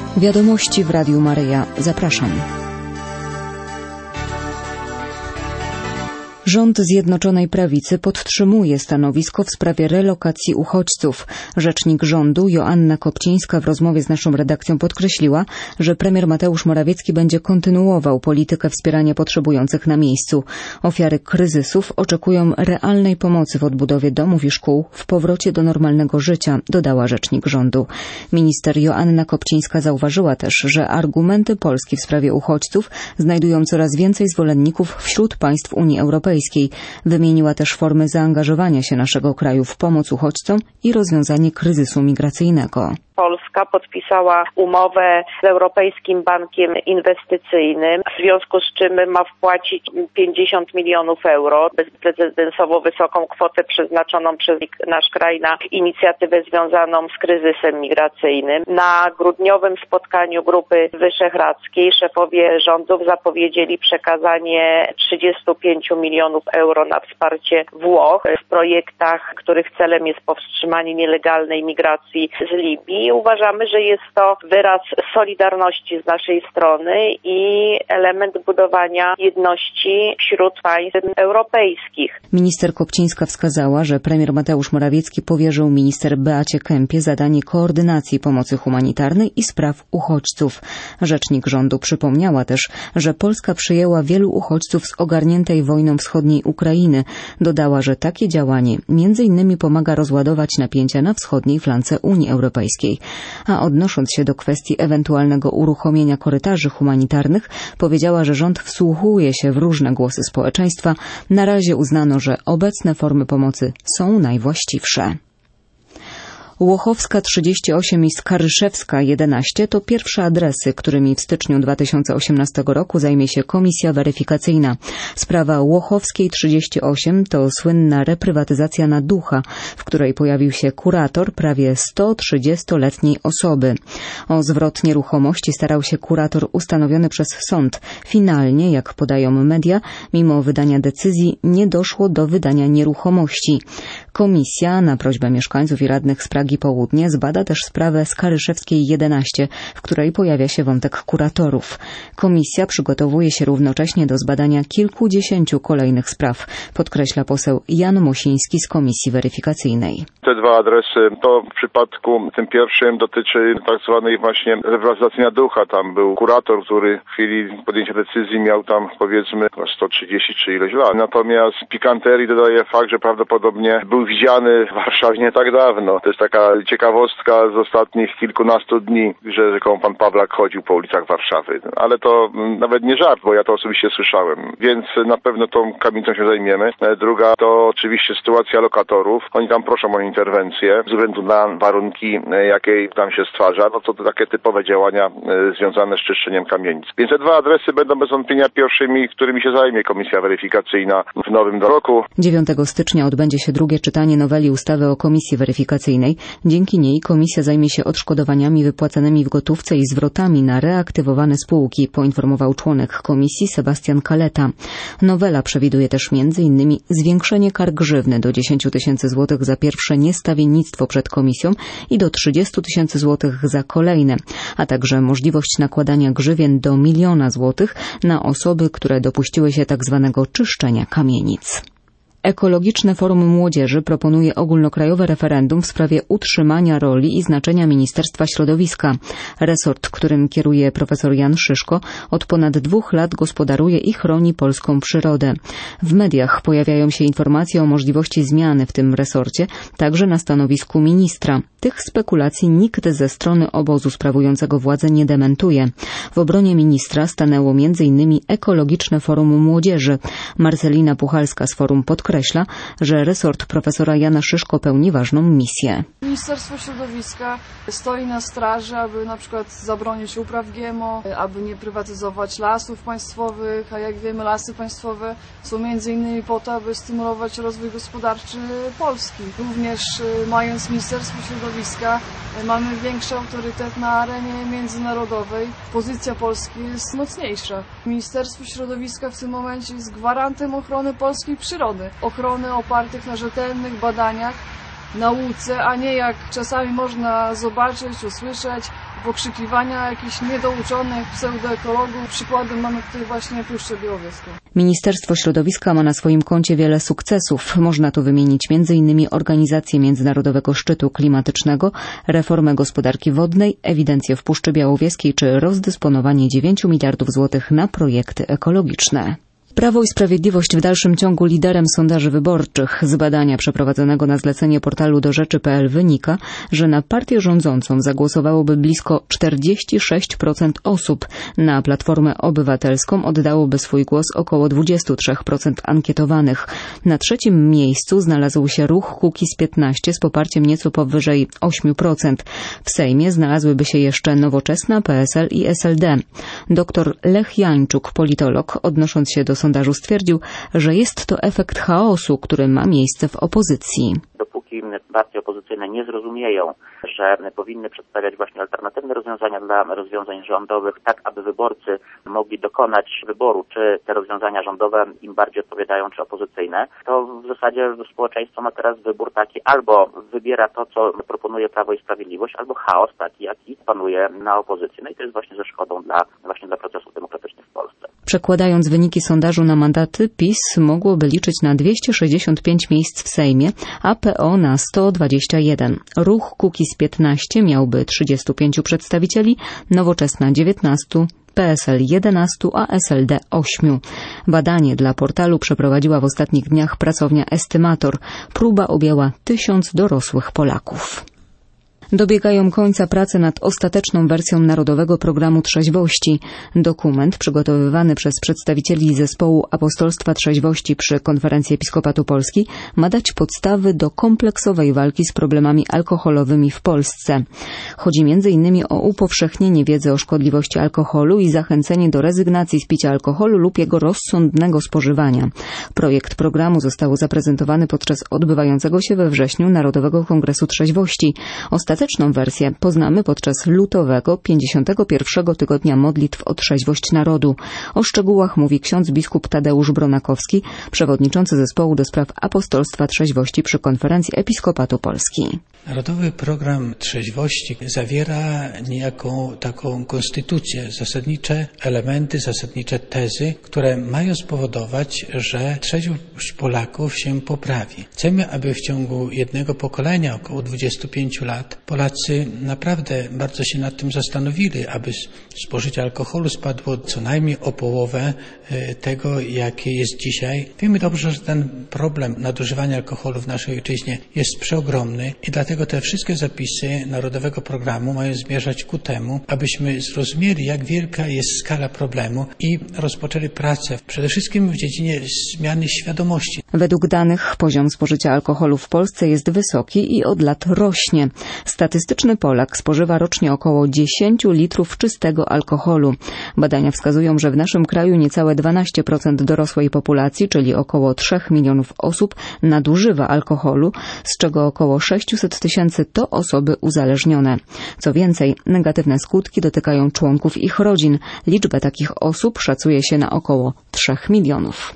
Wiadomości w Radiu Maryja. Zapraszam. Rząd Zjednoczonej Prawicy podtrzymuje stanowisko w sprawie relokacji uchodźców. Rzecznik rządu Joanna Kopcińska w rozmowie z naszą redakcją podkreśliła, że premier Mateusz Morawiecki będzie kontynuował politykę wspierania potrzebujących na miejscu. Ofiary kryzysów oczekują realnej pomocy w odbudowie domów i szkół, w powrocie do normalnego życia, dodała rzecznik rządu. Minister Joanna Kopcińska zauważyła też, że argumenty Polski w sprawie uchodźców znajdują coraz więcej zwolenników wśród państw Unii Europejskiej. Wymieniła też formy zaangażowania się naszego kraju w pomoc uchodźcom i rozwiązanie kryzysu migracyjnego. Polska podpisała umowę z Europejskim Bankiem Inwestycyjnym, w związku z czym ma wpłacić 50 milionów euro, bezprecedensowo wysoką kwotę przeznaczoną przez nasz kraj na inicjatywę związaną z kryzysem migracyjnym. Na grudniowym spotkaniu Grupy Wyszehradzkiej szefowie rządów zapowiedzieli przekazanie 35 milionów euro na wsparcie Włoch w projektach, których celem jest powstrzymanie nielegalnej migracji z Libii. Uważamy, że jest to wyraz solidarności z naszej strony i element budowania jedności wśród państw europejskich. Minister Kopcińska wskazała, że premier Mateusz Morawiecki powierzył minister Beacie Kempie zadanie koordynacji pomocy humanitarnej i spraw uchodźców. Rzecznik rządu przypomniała też, że Polska przyjęła wielu uchodźców z ogarniętej wojną wschodniej Ukrainy. Dodała, że takie działanie między innymi pomaga rozładować napięcia na wschodniej flance Unii Europejskiej. A odnosząc się do kwestii ewentualnego uruchomienia korytarzy humanitarnych, powiedziała, że rząd wsłuchuje się w różne głosy społeczeństwa. Na razie uznano, że obecne formy pomocy są najwłaściwsze. Łochowska 38 i Skaryszewska 11 to pierwsze adresy, którymi w styczniu 2018 roku zajmie się komisja weryfikacyjna. Sprawa Łochowskiej 38 to słynna reprywatyzacja na ducha, w której pojawił się kurator prawie 130-letniej osoby. O zwrot nieruchomości starał się kurator ustanowiony przez sąd. Finalnie, jak podają media, mimo wydania decyzji nie doszło do wydania nieruchomości. Komisja na prośbę mieszkańców i radnych z Pragi Południe zbada też sprawę Skaryszewskiej 11, w której pojawia się wątek kuratorów. Komisja przygotowuje się równocześnie do zbadania kilkudziesięciu kolejnych spraw, podkreśla poseł Jan Mosiński z komisji weryfikacyjnej. Te dwa adresy, to w przypadku tym pierwszym dotyczy tak zwanej właśnie reprywatyzacji na ducha. Tam był kurator, który w chwili podjęcia decyzji miał tam powiedzmy 130 czy ileś lat. Natomiast pikanterii dodaje fakt, że prawdopodobnie był widziany w Warszawie nie tak dawno. To jest taka ciekawostka z ostatnich kilkunastu dni, że rzekomo pan Pawlak chodził po ulicach Warszawy. Ale to nawet nie żart, bo ja to osobiście słyszałem. Więc na pewno tą kamienicą się zajmiemy. Druga to oczywiście sytuacja lokatorów. Oni tam proszą o interwencję ze względu na warunki, jakie tam się stwarza. No to takie typowe działania związane z czyszczeniem kamienic. Więc te dwa adresy będą bez wątpienia pierwszymi, którymi się zajmie komisja weryfikacyjna w nowym roku. 9 stycznia odbędzie się drugie czytanie noweli ustawy o komisji weryfikacyjnej. Dzięki niej komisja zajmie się odszkodowaniami wypłacanymi w gotówce i zwrotami na reaktywowane spółki, poinformował członek komisji Sebastian Kaleta. Nowela przewiduje też m.in. zwiększenie kar grzywny do 10 tysięcy złotych za pierwsze niestawiennictwo przed komisją i do 30 tysięcy złotych za kolejne, a także możliwość nakładania grzywien do 1 000 000 złotych na osoby, które dopuściły się tzw. czyszczenia kamienic. Ekologiczne Forum Młodzieży proponuje ogólnokrajowe referendum w sprawie utrzymania roli i znaczenia Ministerstwa Środowiska. Resort, którym kieruje profesor Jan Szyszko, od ponad 2 lat gospodaruje i chroni polską przyrodę. W mediach pojawiają się informacje o możliwości zmiany w tym resorcie, także na stanowisku ministra. Tych spekulacji nikt ze strony obozu sprawującego władzę nie dementuje. W obronie ministra stanęło m.in. Ekologiczne Forum Młodzieży. Marcelina Puchalska z forum podkreśla, że resort profesora Jana Szyszko pełni ważną misję. Ministerstwo Środowiska stoi na straży, aby na przykład zabronić upraw GMO, aby nie prywatyzować lasów państwowych, a jak wiemy lasy państwowe są m.in. po to, aby stymulować rozwój gospodarczy Polski. Również mając Ministerstwo Środowiska mamy większy autorytet na arenie międzynarodowej. Pozycja Polski jest mocniejsza. Ministerstwo Środowiska w tym momencie jest gwarantem ochrony polskiej przyrody. Ochrony opartych na rzetelnych badaniach nauce, a nie jak czasami można zobaczyć, usłyszeć pokrzykiwania jakichś niedouczonych pseudoekologów. Przykładem mamy tutaj właśnie Puszczę Białowieską. Ministerstwo Środowiska ma na swoim koncie wiele sukcesów. Można tu wymienić m.in. organizację Międzynarodowego Szczytu Klimatycznego, reformę gospodarki wodnej, ewidencję w Puszczy Białowieskiej czy rozdysponowanie 9 miliardów złotych na projekty ekologiczne. Prawo i Sprawiedliwość w dalszym ciągu liderem sondaży wyborczych. Z badania przeprowadzonego na zlecenie portalu dorzeczy.pl wynika, że na partię rządzącą zagłosowałoby blisko 46% osób. Na Platformę Obywatelską oddałoby swój głos około 23% ankietowanych. Na trzecim miejscu znalazł się ruch Kukiz-15 z poparciem nieco powyżej 8%. W Sejmie znalazłyby się jeszcze Nowoczesna, PSL i SLD. Dr Lech Jańczuk, politolog, odnosząc się do sondażu stwierdził, że jest to efekt chaosu, który ma miejsce w opozycji. Dopóki partie opozycyjne nie zrozumieją, że powinny przedstawiać właśnie alternatywne rozwiązania dla rozwiązań rządowych, tak aby wyborcy mogli dokonać wyboru, czy te rozwiązania rządowe im bardziej odpowiadają, czy opozycyjne, to w zasadzie społeczeństwo ma teraz wybór taki, albo wybiera to, co proponuje Prawo i Sprawiedliwość, albo chaos taki, jaki panuje na opozycji. No i to jest właśnie ze szkodą dla procesów demokratycznych w Polsce. Przekładając wyniki sondażu na mandaty, PiS mogłoby liczyć na 265 miejsc w Sejmie, a PO na 121. Ruch Kukiz-15 miałby 35 przedstawicieli, Nowoczesna 19, PSL 11, a SLD 8. Badanie dla portalu przeprowadziła w ostatnich dniach pracownia Estymator. Próba objęła 1000 dorosłych Polaków. Dobiegają końca prace nad ostateczną wersją Narodowego Programu Trzeźwości. Dokument przygotowywany przez przedstawicieli Zespołu Apostolstwa Trzeźwości przy Konferencji Episkopatu Polski ma dać podstawy do kompleksowej walki z problemami alkoholowymi w Polsce. Chodzi m.in. o upowszechnienie wiedzy o szkodliwości alkoholu i zachęcenie do rezygnacji z picia alkoholu lub jego rozsądnego spożywania. Projekt programu został zaprezentowany podczas odbywającego się we wrześniu Narodowego Kongresu Trzeźwości. Ostateczną wersję poznamy podczas lutowego 51. tygodnia modlitw o trzeźwość narodu. O szczegółach mówi ksiądz biskup Tadeusz Bronakowski, przewodniczący zespołu do spraw apostolstwa trzeźwości przy Konferencji Episkopatu Polski. Narodowy Program Trzeźwości zawiera niejako taką konstytucję, zasadnicze elementy, zasadnicze tezy, które mają spowodować, że trzeźwość Polaków się poprawi. Chcemy, aby w ciągu jednego pokolenia, około 25 lat, Polacy naprawdę bardzo się nad tym zastanowili, aby spożycie alkoholu spadło co najmniej o połowę tego, jakie jest dzisiaj. Wiemy dobrze, że ten problem nadużywania alkoholu w naszej ojczyźnie jest przeogromny i dlatego te wszystkie zapisy Narodowego Programu mają zmierzać ku temu, abyśmy zrozumieli, jak wielka jest skala problemu i rozpoczęli pracę przede wszystkim w dziedzinie zmiany świadomości. Według danych poziom spożycia alkoholu w Polsce jest wysoki i od lat rośnie. Statystyczny Polak spożywa rocznie około 10 litrów czystego alkoholu. Badania wskazują, że w naszym kraju niecałe 12% dorosłej populacji, czyli około 3 milionów osób, nadużywa alkoholu, z czego około 600 tysięcy to osoby uzależnione. Co więcej, negatywne skutki dotykają członków ich rodzin. Liczbę takich osób szacuje się na około 3 milionów.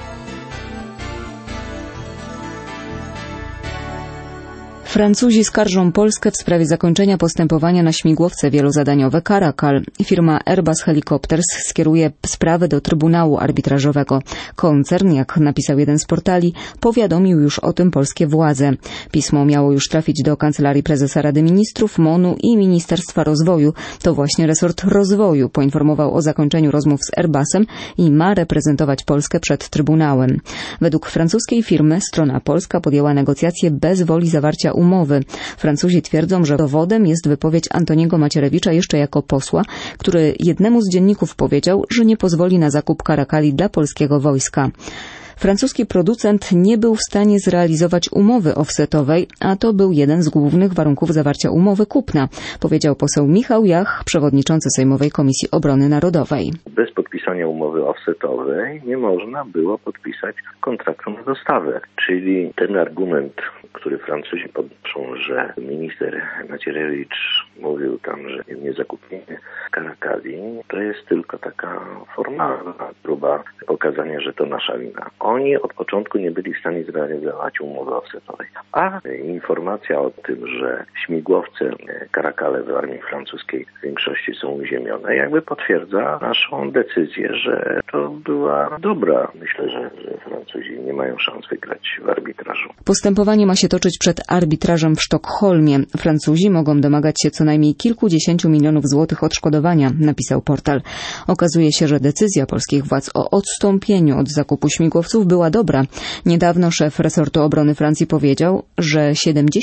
Francuzi skarżą Polskę w sprawie zakończenia postępowania na śmigłowce wielozadaniowe Caracal. Firma Airbus Helicopters skieruje sprawę do Trybunału Arbitrażowego. Koncern, jak napisał jeden z portali, powiadomił już o tym polskie władze. Pismo miało już trafić do Kancelarii Prezesa Rady Ministrów, MON-u i Ministerstwa Rozwoju. To właśnie resort rozwoju poinformował o zakończeniu rozmów z Airbusem i ma reprezentować Polskę przed Trybunałem. Według francuskiej firmy strona polska podjęła negocjacje bez woli zawarcia umowy. Francuzi twierdzą, że dowodem jest wypowiedź Antoniego Macierewicza jeszcze jako posła, który jednemu z dzienników powiedział, że nie pozwoli na zakup Caracali dla polskiego wojska. Francuski producent nie był w stanie zrealizować umowy offsetowej, a to był jeden z głównych warunków zawarcia umowy kupna, powiedział poseł Michał Jach, przewodniczący Sejmowej Komisji Obrony Narodowej. Bez podpisania umowy offsetowej nie można było podpisać kontraktu na dostawę, czyli ten argument, który Francuzi podnoszą, że minister Macierewicz mówił tam, że nie zakupimy Caracali, to jest tylko taka formalna próba pokazania, że to nasza wina. Oni od początku nie byli w stanie zrealizować umowy offsetowej. A informacja o tym, że śmigłowce Caracalle w armii francuskiej w większości są uziemione, jakby potwierdza naszą decyzję, że to była dobra. Myślę, że Francuzi nie mają szans wygrać w arbitrażu. Postępowanie ma się toczyć przed arbitrażem w Sztokholmie. Francuzi mogą domagać się co najmniej kilkudziesięciu milionów złotych odszkodowania, napisał portal. Okazuje się, że decyzja polskich władz o odstąpieniu od zakupu śmigłowców była dobra. Niedawno szef resortu obrony Francji powiedział, że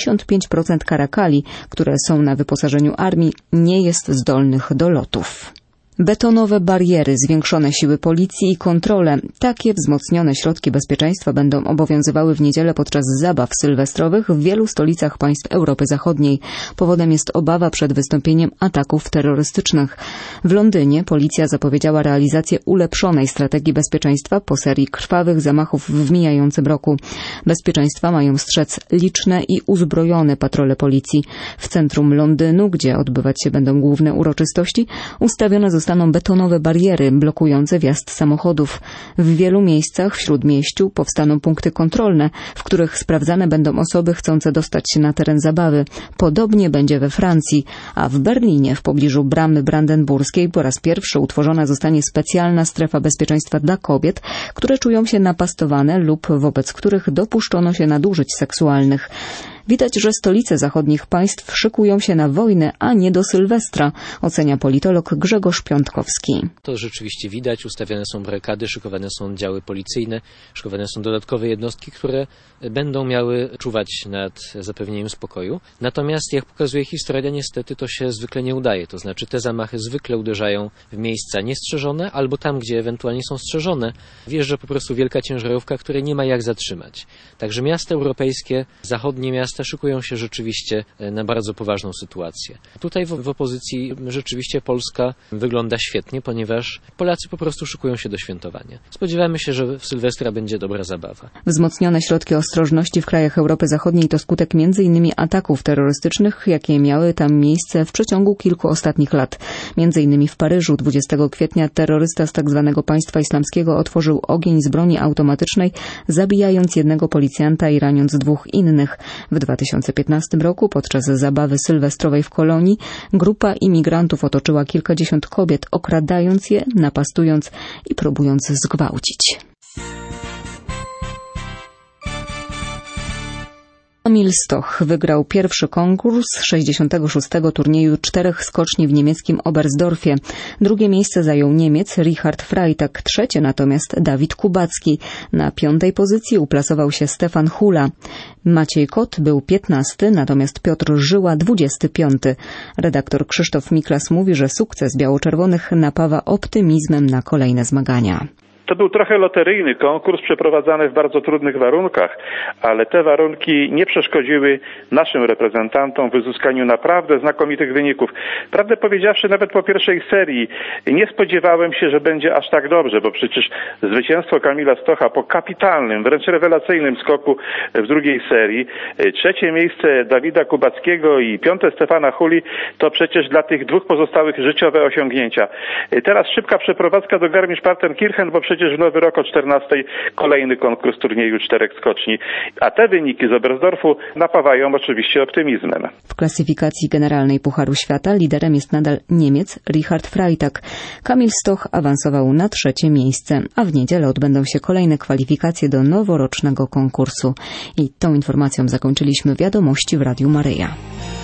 75% Caracali, które są na wyposażeniu armii, nie jest zdolnych do lotów. Betonowe bariery, zwiększone siły policji i kontrole. Takie wzmocnione środki bezpieczeństwa będą obowiązywały w niedzielę podczas zabaw sylwestrowych w wielu stolicach państw Europy Zachodniej. Powodem jest obawa przed wystąpieniem ataków terrorystycznych. W Londynie policja zapowiedziała realizację ulepszonej strategii bezpieczeństwa po serii krwawych zamachów w mijającym roku. Bezpieczeństwa mają strzec liczne i uzbrojone patrole policji. W centrum Londynu, gdzie odbywać się będą główne uroczystości, ustawione zostaną betonowe bariery blokujące wjazd samochodów. W wielu miejscach w Śródmieściu powstaną punkty kontrolne, w których sprawdzane będą osoby chcące dostać się na teren zabawy. Podobnie będzie we Francji, a w Berlinie w pobliżu Bramy Brandenburskiej po raz pierwszy utworzona zostanie specjalna strefa bezpieczeństwa dla kobiet, które czują się napastowane lub wobec których dopuszczono się nadużyć seksualnych. Widać, że stolice zachodnich państw szykują się na wojnę, a nie do Sylwestra, ocenia politolog Grzegorz Piątkowski. To rzeczywiście widać, ustawiane są barykady, szykowane są oddziały policyjne, szykowane są dodatkowe jednostki, które będą miały czuwać nad zapewnieniem spokoju. Natomiast, jak pokazuje historia, niestety to się zwykle nie udaje. To znaczy te zamachy zwykle uderzają w miejsca niestrzeżone, albo tam, gdzie ewentualnie są strzeżone, wjeżdża po prostu wielka ciężarówka, której nie ma jak zatrzymać. Także miasta europejskie, zachodnie miasta szykują się rzeczywiście na bardzo poważną sytuację. Tutaj w opozycji rzeczywiście Polska wygląda świetnie, ponieważ Polacy po prostu szykują się do świętowania. Spodziewamy się, że w Sylwestra będzie dobra zabawa. Wzmocnione środki ostrożności w krajach Europy Zachodniej to skutek m.in. ataków terrorystycznych, jakie miały tam miejsce w przeciągu kilku ostatnich lat. M.in. w Paryżu 20 kwietnia terrorysta z tzw. Państwa Islamskiego otworzył ogień z broni automatycznej, zabijając jednego policjanta i raniąc dwóch innych. W 2015 roku podczas zabawy sylwestrowej w Kolonii grupa imigrantów otoczyła kilkadziesiąt kobiet, okradając je, napastując i próbując zgwałcić. Kamil Stoch wygrał pierwszy konkurs 66. turnieju 4 skoczni w niemieckim Oberstdorfie. Drugie miejsce zajął Niemiec Richard Freitag, trzecie natomiast Dawid Kubacki. Na 5. pozycji uplasował się Stefan Hula. Maciej Kot był 15, natomiast Piotr Żyła 25. Redaktor Krzysztof Miklas mówi, że sukces biało-czerwonych napawa optymizmem na kolejne zmagania. To był trochę loteryjny konkurs przeprowadzany w bardzo trudnych warunkach, ale te warunki nie przeszkodziły naszym reprezentantom w uzyskaniu naprawdę znakomitych wyników. Prawdę powiedziawszy, nawet po pierwszej serii nie spodziewałem się, że będzie aż tak dobrze, bo przecież zwycięstwo Kamila Stocha po kapitalnym, wręcz rewelacyjnym skoku w drugiej serii, trzecie miejsce Dawida Kubackiego i 5. Stefana Huli, to przecież dla tych dwóch pozostałych życiowe osiągnięcia. Teraz szybka przeprowadzka do Garmisch-Partenkirchen, bo przecież w nowy rok o 14 kolejny konkurs turnieju 4 skoczni. A te wyniki z Oberstdorfu napawają oczywiście optymizmem. W klasyfikacji generalnej Pucharu Świata liderem jest nadal Niemiec Richard Freitag. Kamil Stoch awansował na 3. miejsce, a w niedzielę odbędą się kolejne kwalifikacje do noworocznego konkursu. I tą informacją zakończyliśmy wiadomości w Radiu Maryja.